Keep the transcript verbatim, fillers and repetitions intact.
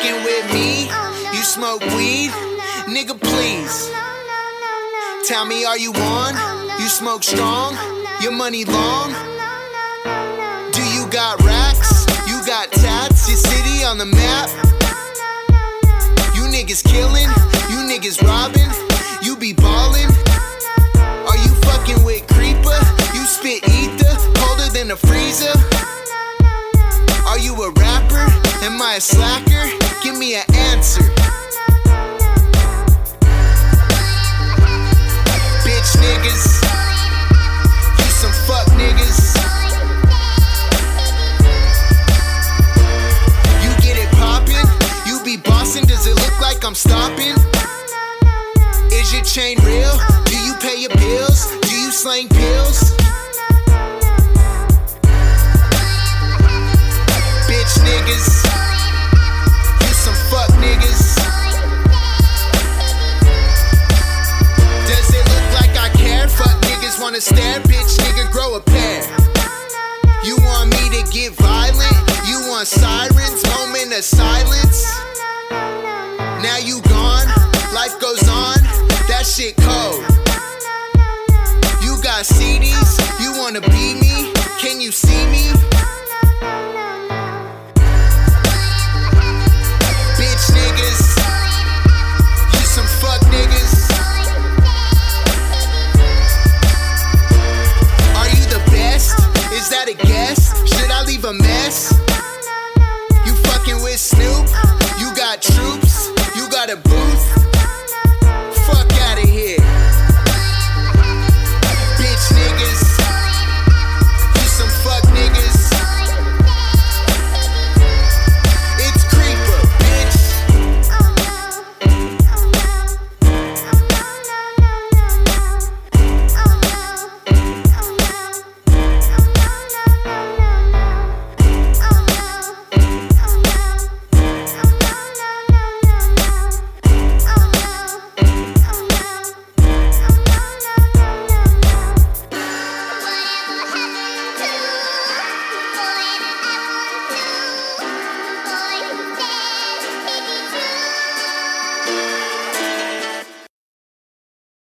fucking with me? You smoke weed? Nigga, please. Tell me, are you on? You smoke strong? Your money long? Do you got racks? You got tats? Your city on the map? You niggas killing? You niggas robbing? You be ballin'? Are you fucking with Creeper? You spit ether, colder than a freezer? Are you a rapper? Am I a slacker? Give me an answer. Bitch niggas, you some fuck niggas. You get it poppin'? You be bossin'? Does it look like I'm stopping? Is your chain real? Do you pay your bills? Do you slang pills? Bitch niggas, you some fuck niggas. Does it look like I care? Fuck niggas wanna stare, bitch nigga, grow a pair. You want me to get violent? You want sirens? Moment of silence? Now you gone?